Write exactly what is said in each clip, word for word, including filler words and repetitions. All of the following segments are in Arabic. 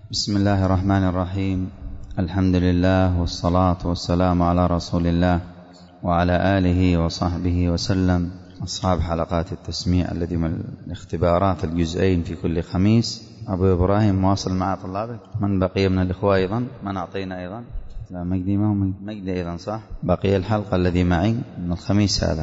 بسم الله الرحمن الرحيم. الحمد لله والصلاة والسلام على رسول الله وعلى آله وصحبه وسلم. أصحاب حلقات التسميع الذي من الاختبارات الجزئين في كل خميس. أبو إبراهيم مواصل مع طلابك. من بقي من الإخوة أيضا؟ من أعطينا أيضا؟ لا مجدي، ما هو مجدي أيضا صح؟ بقي الحلقة الذي معي من الخميس هذا.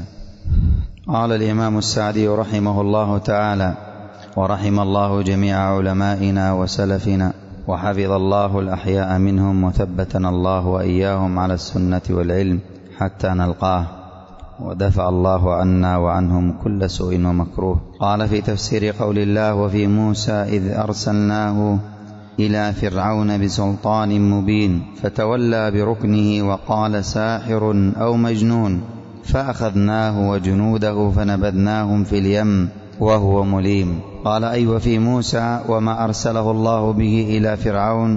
قال الإمام السعدي رحمه الله تعالى: ورحم الله جميع علمائنا وسلفنا، وحفظ الله الأحياء منهم، وثبتنا الله وإياهم على السنة والعلم حتى نلقاه، ودفع الله عنا وعنهم كل سوء ومكروه. قال في تفسير قول الله: وفي موسى إذ أرسلناه إلى فرعون بسلطان مبين فتولى بركنه وقال ساحر أو مجنون فأخذناه وجنوده فنبذناهم في اليم وهو مليم. قال: أي وفي موسى وما أرسله الله به إلى فرعون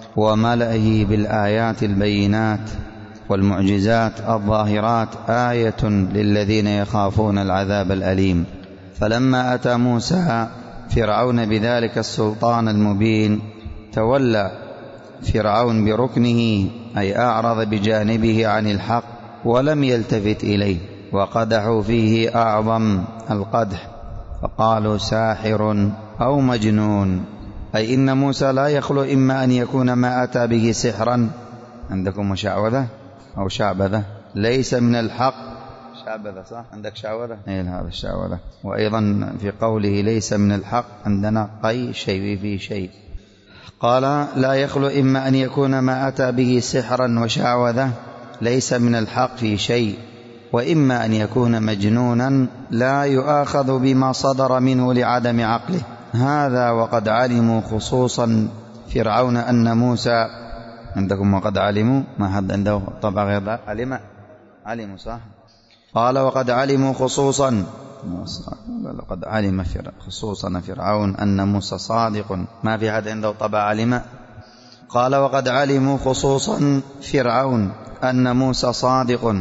وملئه بالآيات البينات والمعجزات الظاهرات آية للذين يخافون العذاب الأليم. فلما أتى موسى فرعون بذلك السلطان المبين تولى فرعون بركنه، أي أعرض بجانبه عن الحق ولم يلتفت إليه، وقدحوا فيه أعظم القدح فقالوا ساحر أو مجنون، أي إن موسى لا يخلو إما أن يكون ما أتى به سحرا، عندكم مشعوذة أو شعبذة، ليس من الحق. شعبذة صح؟ عندك شعوذة؟ إيه هذا الشعوذة. وأيضا في قوله ليس من الحق عندنا قي شيء في شيء. قال: لا يخلو إما أن يكون ما أتى به سحرا وشعوذة ليس من الحق في شيء، وإما أن يكون مجنونا لا يؤاخذ بما صدر منه لعدم عقله. هذا وقد علموا خصوصا فرعون أن موسى، عندكم وقد علموا، ما حد عنده طبع غير ذلك؟ علم علموا صح؟ قال: وقد علموا خصوصا، وقد علم خصوصا فرعون أن موسى صادق، ما في حد عنده طبع علم. قال: وقد علموا خصوصا فرعون أن موسى صادق،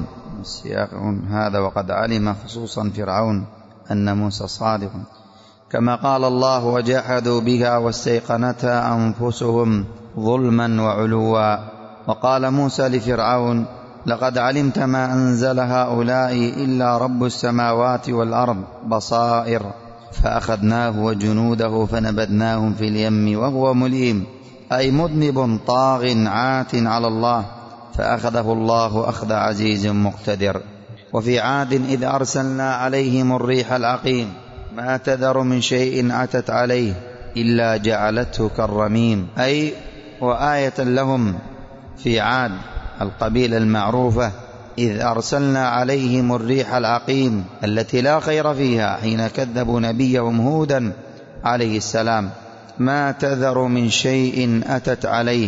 هذا وقد علم خصوصا فرعون أن موسى صادق، كما قال الله: وجحدوا بها واستيقنتها أنفسهم ظلما وعلوا. وقال موسى لفرعون: لقد علمت ما أنزل هؤلاء إلا رب السماوات والأرض بصائر فأخذناه وجنوده فنبذناهم في اليم وهو مليم، أي مذنب طاغ عات على الله فأخذه الله أخذ عزيز مقتدر. وفي عاد إذ أرسلنا عليهم الريح العقيم ما تذر من شيء أتت عليه إلا جعلته كالرميم، أي وآية لهم في عاد القبيلة المعروفة إذ أرسلنا عليهم الريح العقيم التي لا خير فيها حين كذبوا نبيهم هودا عليه السلام، ما تذر من شيء أتت عليه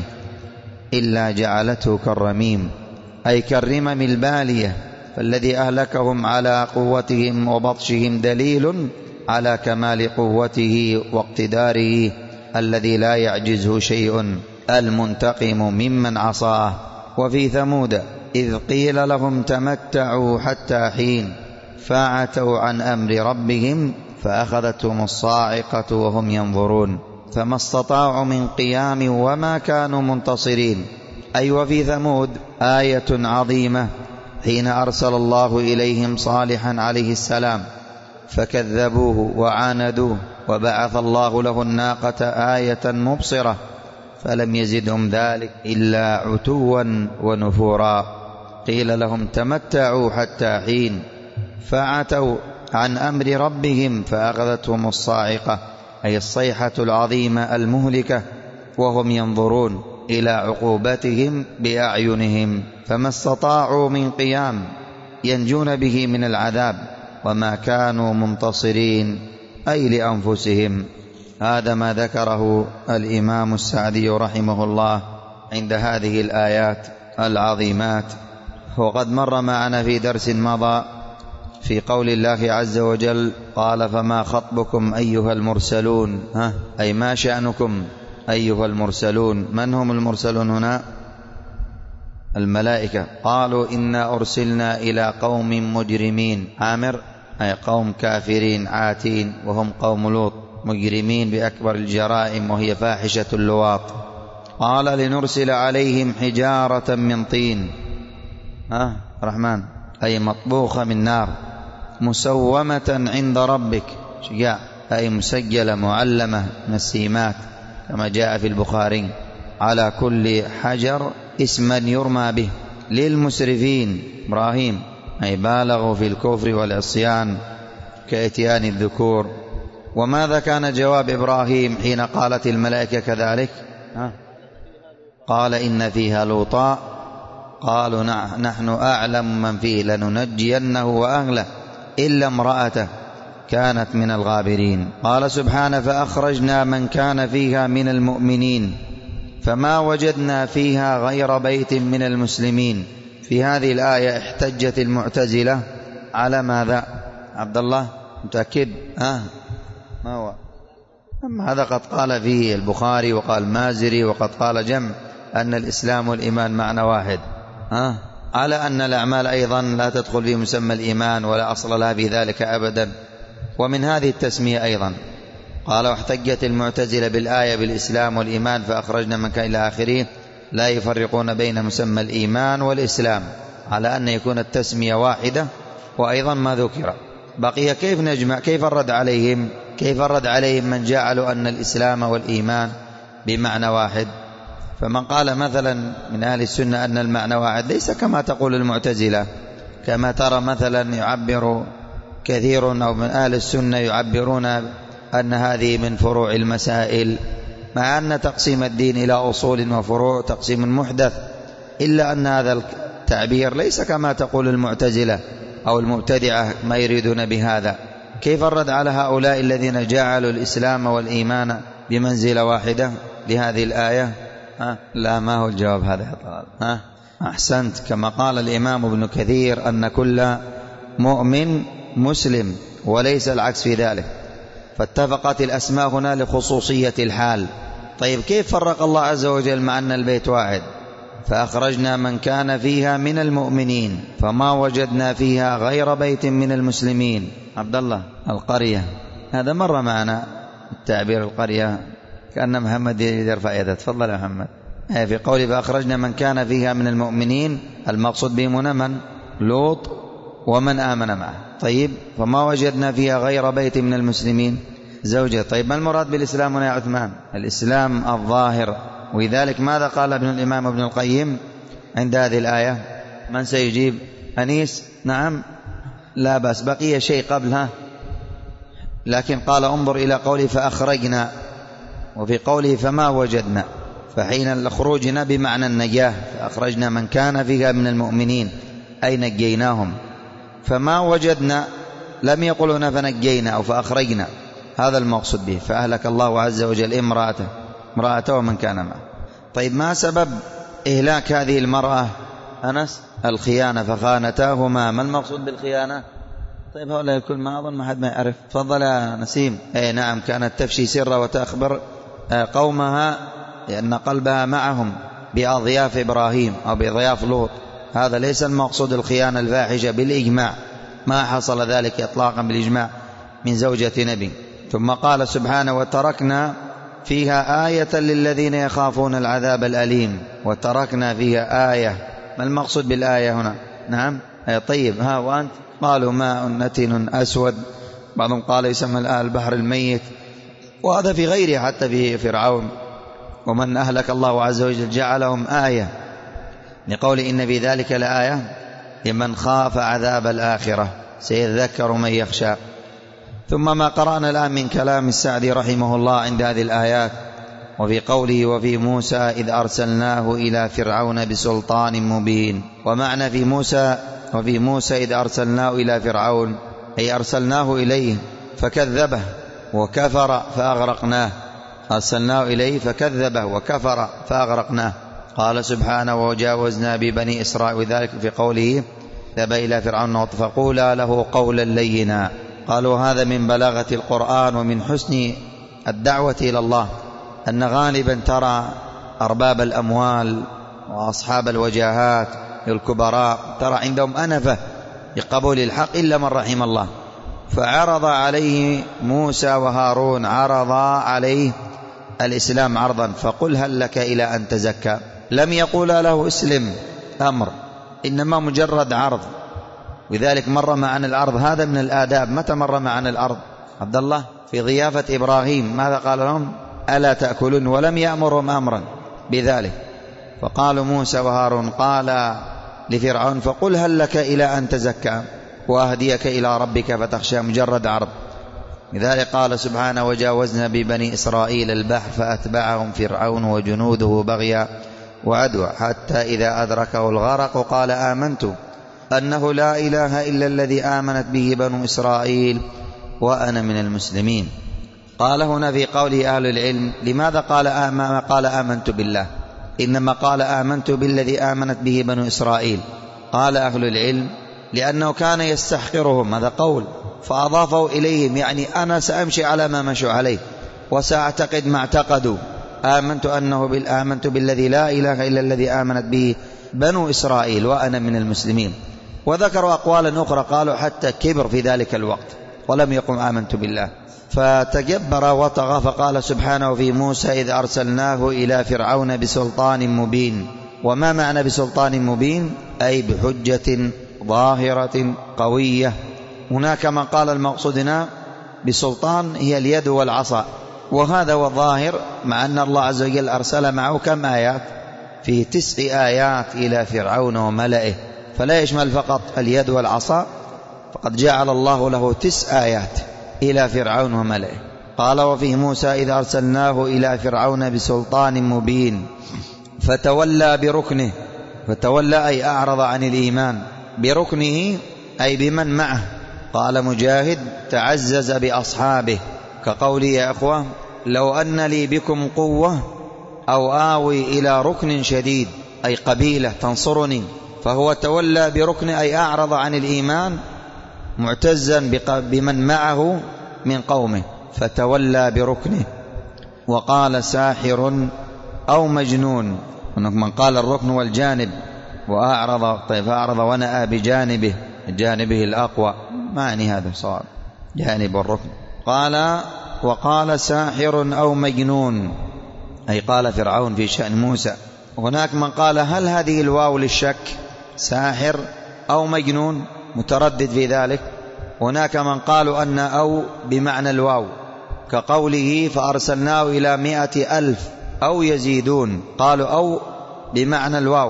إلا جعلته كالرميم، أي كالرمم البالية، فالذي أهلكهم على قوتهم وبطشهم دليل على كمال قوته واقتداره الذي لا يعجزه شيء، المنتقم ممن عصاه. وفي ثمود إذ قيل لهم تمتعوا حتى حين فعتوا عن أمر ربهم فأخذتهم الصاعقة وهم ينظرون فما استطاعوا من قيام وما كانوا منتصرين. أي وفي ثمود آية عظيمة حين أرسل الله إليهم صالحا عليه السلام فكذبوه وعاندوه، وبعث الله له الناقة آية مبصرة فلم يزدهم ذلك إلا عتوا ونفورا. قيل لهم تمتعوا حتى حين فعتوا عن أمر ربهم فأخذتهم الصاعقة، أي الصيحة العظيمة المهلكة، وهم ينظرون إلى عقوبتهم بأعينهم، فما استطاعوا من قيام ينجون به من العذاب وما كانوا منتصرين، أي لأنفسهم. هذا ما ذكره الإمام السعدي رحمه الله عند هذه الآيات العظيمات. وقد مر معنا في درس مضى في قول الله عز وجل: قال فما خطبكم أيها المرسلون، ها أي ما شأنكم أيها المرسلون. من هم المرسلون هنا؟ الملائكة. قالوا إنا أرسلنا إلى قوم مجرمين، عامر أي قوم كافرين عاتين وهم قوم لوط، مجرمين بأكبر الجرائم وهي فاحشة اللواط. قال لنرسل عليهم حجارة من طين، ها رحمن، أي مطبوخة من نار، مسومة عند ربك، شجاع، أي مسجلة معلمة من السيمات كما جاء في البخاري، على كل حجر اسما يرمى به. للمسرفين إبراهيم، أي بالغوا في الكفر والعصيان كإتيان الذكور. وماذا كان جواب إبراهيم حين قالت الملائكة كذلك؟ ها؟ قال إن فيها لوطا، قالوا نحن أعلم من فيه لننجينه وأهله إلا امرأته كانت من الغابرين. قال سبحانه فأخرجنا من كان فيها من المؤمنين فما وجدنا فيها غير بيت من المسلمين. في هذه الآية احتجت المعتزلة على ماذا؟ عبد الله متأكد؟ آه ما هو؟ أما هذا قد قال فيه البخاري وقال مازري وقد قال جمع أن الإسلام والإيمان معنى واحد، آه على أن الأعمال أيضا لا تدخل في مسمى الإيمان ولا أصل لها في ذلك أبدا. ومن هذه التسمية أيضا قال واحتجت المعتزلة بالآية بالإسلام والإيمان فأخرجنا من كان إلى آخره، لا يفرقون بين مسمى الإيمان والإسلام على أن يكون التسمية واحدة. وأيضا ما ذكر بقي كيف نجمع، كيف الرد عليهم، كيف الرد عليهم من جعلوا أن الإسلام والإيمان بمعنى واحد. فمن قال مثلا من أهل السنة أن المعنى واحد ليس كما تقول المعتزلة، كما ترى مثلا يعبر كثير أو من أهل السنة يعبرون أن هذه من فروع المسائل، مع أن تقسيم الدين إلى أصول وفروع تقسيم محدث، إلا أن هذا التعبير ليس كما تقول المعتزلة أو المبتدعة ما يريدون بهذا. كيف الرد على هؤلاء الذين جعلوا الإسلام والإيمان بمنزلة واحدة لهذه الآية؟ ها؟ لا، ما هو الجواب هذا؟ ها؟ أحسنت، كما قال الإمام ابن كثير أن كل مؤمن مسلم وليس العكس في ذلك، فاتفقت الأسماء هنا لخصوصية الحال. طيب كيف فرق الله عز وجل مع أن البيت واحد؟ فأخرجنا من كان فيها من المؤمنين فما وجدنا فيها غير بيت من المسلمين. عبد الله القرية، هذا مر معنا التعبير القرية، كأن محمد يرفع يده. تفضل يا محمد. في قوله فأخرجنا من كان فيها من المؤمنين المقصود بهم هنا من؟ لوط ومن آمن معه. طيب فما وجدنا فيها غير بيت من المسلمين زوجة. طيب ما المراد بالإسلام هنا يا عثمان؟ الإسلام الظاهر. ولذلك ماذا قال ابن الإمام ابن القيم عند هذه الآية؟ من سيجيب؟ أنيس؟ نعم لا بأس، بقي شيء قبلها، لكن قال انظر إلى قوله فأخرجنا، وفي قوله فما وجدنا، فحين الخروجنا بمعنى النجاة، فأخرجنا من كان فيها من المؤمنين أي نجيناهم. فما وجدنا لم يقل هنا فنجينا أو فأخرجنا، هذا المقصود به. فأهلك الله عز وجل امرأته امرأته ومن كان معه. طيب ما سبب إهلاك هذه المرأة أنس؟ الخيانة، فخانتاهما. ما المقصود بالخيانة؟ طيب هؤلاء الكل ما أظن ما حد ما يعرف. تفضل يا نسيم. أي نعم، كانت تفشي سرا وتخبر قومها لأن قلبها معهم بأضياف إبراهيم أو بأضياف لوط. هذا ليس المقصود الخيانة الفاحشة بالإجماع، ما حصل ذلك إطلاقا بالإجماع من زوجة نبي. ثم قال سبحانه وتركنا فيها آية للذين يخافون العذاب الأليم. وتركنا فيها آية، ما المقصود بالآية هنا؟ نعم طيب ها وأنت؟ قالوا ماء نتن أسود، بعضهم قال يسمى الآن البحر الميت، وهذا في غيره حتى في فرعون ومن أهلك الله عز وجل جعلهم آية، لقول إن في ذلك لآية لمن خاف عذاب الآخرة سيذكر من يخشى. ثم ما قرأنا الآن من كلام السعدي رحمه الله عند هذه الآيات، وفي قوله وفي موسى إذ أرسلناه إلى فرعون بسلطان مبين. ومعنى في موسى وفي موسى إذ أرسلناه إلى فرعون أي أرسلناه إليه فكذبه وكفر فأغرقناه، أرسلناه إليه فكذبه وكفر فأغرقناه. قال سبحانه وجاوزنا ببني إسرائيل، وذلك في قوله ذهب إلى فرعون فقولا له قولا لينا. قالوا هذا من بلاغة القرآن ومن حسن الدعوة إلى الله أن غالبا ترى أرباب الأموال وأصحاب الوجاهات الكبراء ترى عندهم أنفة بقبول الحق إلا من رحم الله، فعرض عليه موسى وهارون، عرضا عليه الإسلام عرضا، فقل هل لك إلى أن تزكى. لم يقول له اسلم أمر، إنما مجرد عرض. وذلك مر معنا العرض، هذا من الآداب. متى مر معنا العرض؟ عبد الله في ضيافة إبراهيم ماذا قال لهم؟ ألا تأكلون؟ ولم يأمرهم أمرا بذلك. فقالوا موسى وهارون قال لفرعون فقل هل لك إلى أن تزكى وأهديك إلى ربك فتخشى، مجرد عرض. لذلك قال سبحانه وجاوزنا ببني إسرائيل البحر فأتبعهم فرعون وجنوده بغيا وعدوى حتى إذا أدركه الغرق قال آمنت أنه لا إله إلا الذي آمنت به بنو إسرائيل وأنا من المسلمين. قال هنا في قوله أهل العلم لماذا قال آمن قال آمنت بالله، إنما قال آمنت بالذي آمنت به بنو إسرائيل. قال أهل العلم لأنه كان يستحقرهم، هذا قول، فأضافوا إليهم، يعني أنا سأمشي على ما مشوا عليه وسأعتقد ما اعتقدوا. آمنت أنه بال آمنت بالذي لا إله إلا الذي آمنت به بنو إسرائيل وأنا من المسلمين. وذكروا أقوالا أخرى قالوا حتى كبر في ذلك الوقت ولم يقم آمنت بالله، فتجبر وطغى. فقال سبحانه في موسى إذ أرسلناه إلى فرعون بسلطان مبين. وما معنى بسلطان مبين؟ أي بحجة ظاهرة قوية. هناك من قال المقصود هنا بسلطان هي اليد والعصا، وهذا هو الظاهر، مع أن الله عز وجل أرسل معه كم آيات؟ في تسع آيات إلى فرعون وملئه، فلا يشمل فقط اليد والعصا، فقد جعل الله له تسع آيات إلى فرعون وملئه. قال وفيه موسى إذ أرسلناه إلى فرعون بسلطان مبين فتولى بركنه. فتولى أي أعرض عن الإيمان، بركنه أي بمن معه. قال مجاهد تعزز بأصحابه، كقولي يا أخوة لو أن لي بكم قوة أو آوي إلى ركن شديد، أي قبيلة تنصرني. فهو تولى بركن أي أعرض عن الإيمان معتزا بمن معه من قومه، فتولى بركنه. وقال ساحر أو مجنون، من قال الركن والجانب وأعرض، طيب أعرض ونأى بجانبه، جانبه الأقوى، معني هذا صار جانب الركن. قال وقال ساحر أو مجنون، أي قال فرعون في شأن موسى. هناك من قال هل هذه الواو للشك، ساحر أو مجنون، متردد في ذلك. هناك من قالوا أن أو بمعنى الواو، كقوله فأرسلناه إلى مئة ألف أو يزيدون، قالوا أو بمعنى الواو.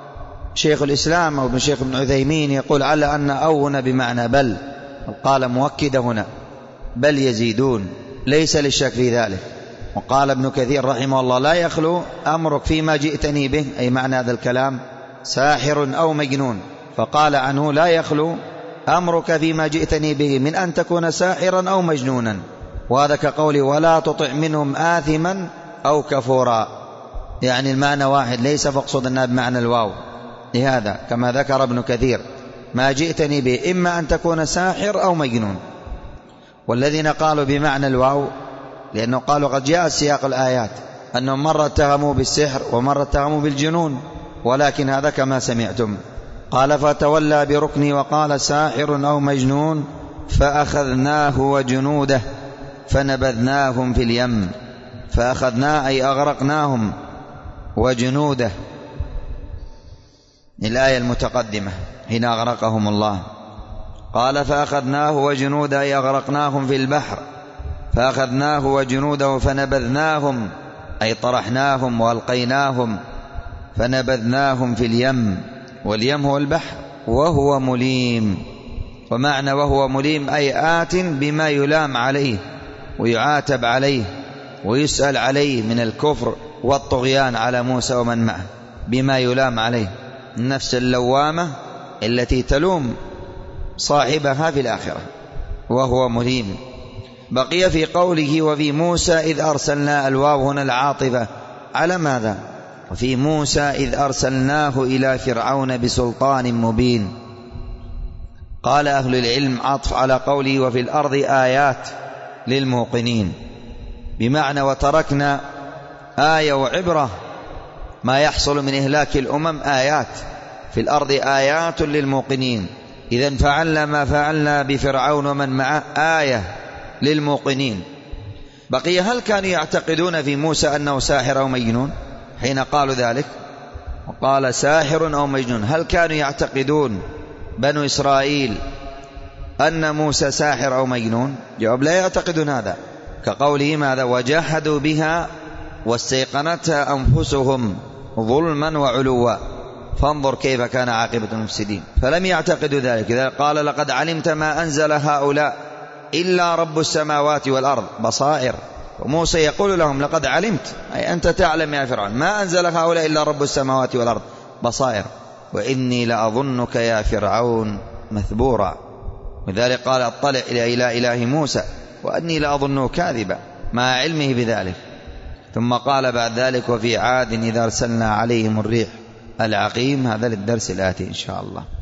شيخ الإسلام أو ابن شيخ ابن عثيمين يقول على أن أو هنا بمعنى بل، قال مؤكد هنا بل يزيدون، ليس للشك في ذلك. وقال ابن كثير رحمه الله لا يخلو أمرك فيما جئتني به، أي معنى هذا الكلام ساحر أو مجنون، فقال عنه لا يخلو أمرك فيما جئتني به من أن تكون ساحرا أو مجنونا. وهذا كقولي ولا تطع منهم آثما أو كفورا، يعني المعنى واحد، ليس فاقصد أنها بمعنى الواو. لهذا كما ذكر ابن كثير ما جئتني به إما أن تكون ساحر أو مجنون. والذين قالوا بمعنى الواو لأنه قالوا قد جاء سياق الآيات أنهم مرة اتهموا بالسحر ومرة اتهموا بالجنون، ولكن هذا كما سمعتم. قال فتولى بركني وقال ساحر أو مجنون فأخذناه وجنوده فنبذناهم في اليم. فأخذناه أي أغرقناهم وجنوده، الآية المتقدمة حين أغرقهم الله. قال فأخذناه وجنوده أي أغرقناهم في البحر، فأخذناه وجنوده فنبذناهم أي طرحناهم وألقيناهم، فنبذناهم في اليم، واليم هو البحر، وهو مليم. ومعنى وهو مليم أي آت بما يلام عليه ويعاتب عليه ويسأل عليه من الكفر والطغيان على موسى ومن معه، بما يلام عليه، النفس اللوامة التي تلوم صاحبها في الآخرة، وهو مليم. بقي في قوله وفي موسى إذ أرسلنا، الواو هنا العاطفة على ماذا؟ وفي موسى إذ أرسلناه إلى فرعون بسلطان مبين. قال أهل العلم عطف على قوله وفي الأرض آيات للموقنين، بمعنى وتركنا آية وعبرة ما يحصل من إهلاك الأمم، آيات في الأرض آيات للموقنين، إذن فعلنا ما فعلنا بفرعون ومن معه آية للموقنين. بقي هل كانوا يعتقدون في موسى أنه ساحر أو مجنون حين قالوا ذلك وقال ساحر أو مجنون؟ هل كانوا يعتقدون بنو إسرائيل أن موسى ساحر أو مجنون؟ جواب لا يعتقدون هذا، كقوله ماذا؟ وجحدوا بها واستيقنتها أنفسهم ظلما وعلوا فانظر كيف كان عاقبة المفسدين. فلم يعتقدوا ذلك. إذا قال لقد علمت ما أنزل هؤلاء إلا رب السماوات والأرض بصائر، وموسى يقول لهم لقد علمت، أي أنت تعلم يا فرعون، ما أنزل هؤلاء إلا رب السماوات والأرض بصائر وإني لأظنك يا فرعون مثبورا. لذلك قال اطلع إلى إله, إله موسى وأني لأظنه كاذبا مع علمه بذلك. ثم قال بعد ذلك وفي عاد إذا أرسلنا عليهم الريح العقيم. هذا للدرس الآتي إن شاء الله.